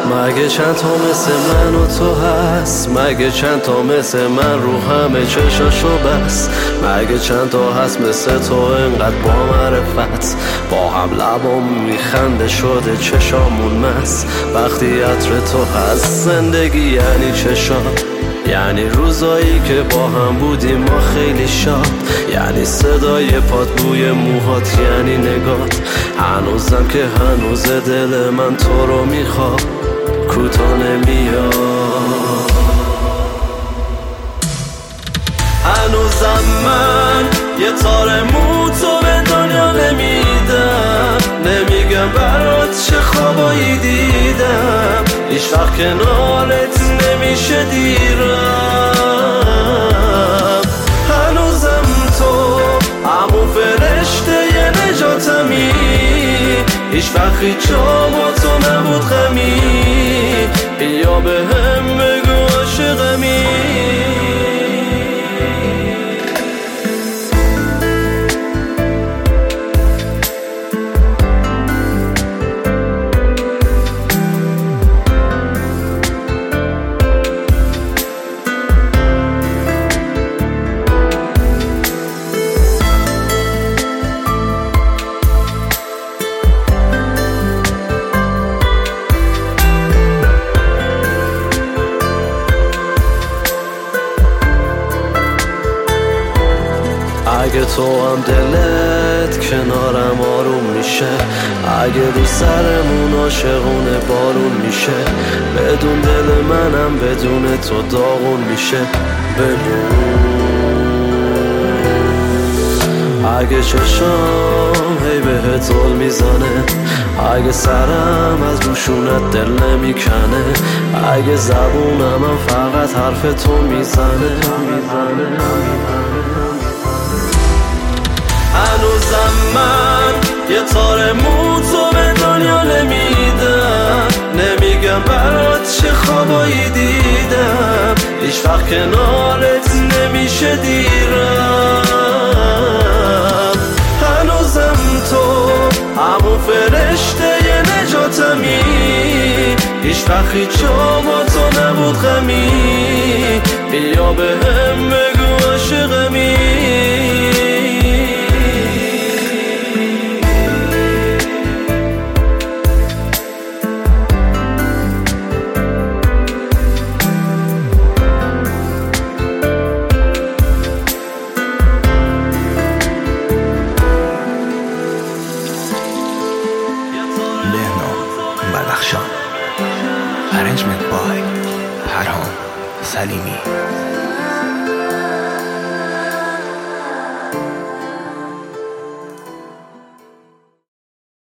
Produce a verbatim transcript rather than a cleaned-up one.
مگه چند تا مثل من و تو هست؟ مگه چند تا مثل من رو همه چشاشو بس؟ مگه چند تا هست مثل تو انقدر با معرفت؟ با هم لبام میخنده شده چشامون مست. وقتی عطر تو هست زندگی یعنی چشات، یعنی روزایی که با هم بودیم ما خیلی شاد، یعنی صدای پات بوی موهات، یعنی نگات. هنوزم که هنوز دل من تو رو میخواد، کوتا نمیاد. هنوزم من یه تار مو تو به دنیا نمیدم، نمیگم برات چه خوابایی دیدم، هیچ وقت کنارت نمیشه دیرم. هنوزم تو همون فرشته ی نجاتمی، هیچ وقت هیچ جا با تو نبود غمی. بیا به هم بگو عاشقمی. اگه تو هم دلت کنارم آروم میشه، اگه رو سرمون عاشقونه بارون میشه، بدون دل منم بدون تو داغون میشه. بدون اگه چشام هی بهت زل میزنه، اگه سرم از روشونت دل نمیکنه، اگه زبونم هم فقط حرف تو میزنه. هنوزم من یه تار مو تو به دنیا نمیدم، نمیگم برات چه خوابایی دیدم، هیچ وقت کنارت نمیشه دیرم. هنوزم تو همون فرشته ی نجاتمی، هیچ وقت هیچ جا با تو نبود غمی. بیا به هم بگو عاشقمی. Arrangement by Parham Salimi.